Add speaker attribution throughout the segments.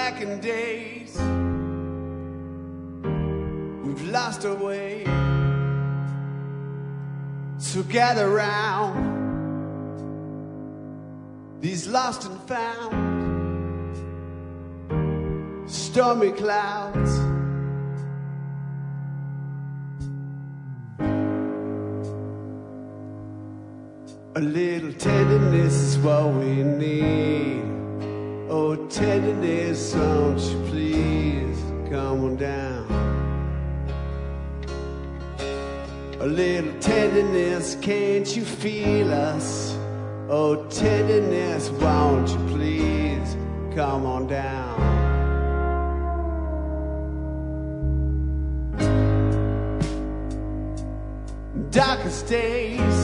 Speaker 1: blackened days, we've lost our way. So gather round these lost and found stormy clouds. A little tenderness is what we need. Oh, tenderness, won't you please come on down? A little tenderness, can't you feel us? Oh, tenderness, won't you please come on down? Darkest days,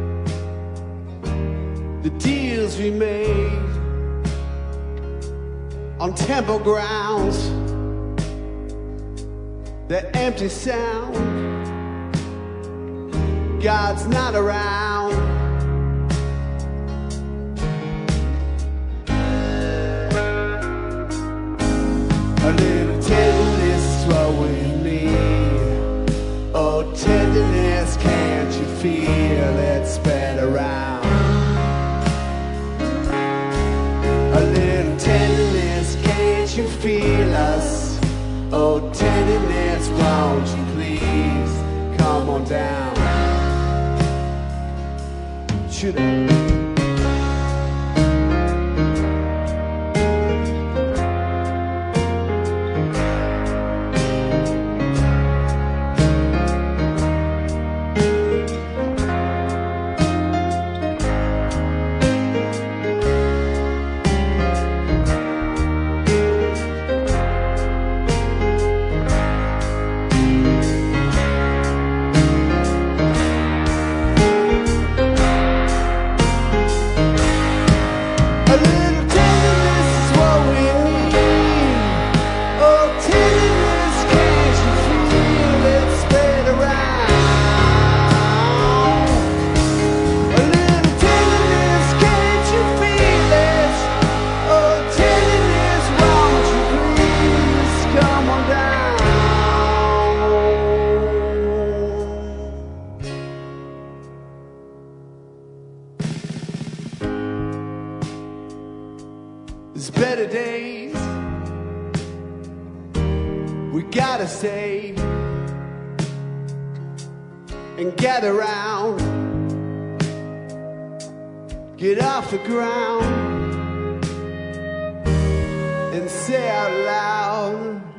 Speaker 1: the deals we made on temple grounds, the empty sound, God's not around. A little tenderness is what we need. Oh, tenderness, can't you feel it spread around? A little tenderness, can't you feel us? Oh, tenderness, won't you please come on down? Should I? There's better days, we gotta save and gather round, get off the ground and say out loud,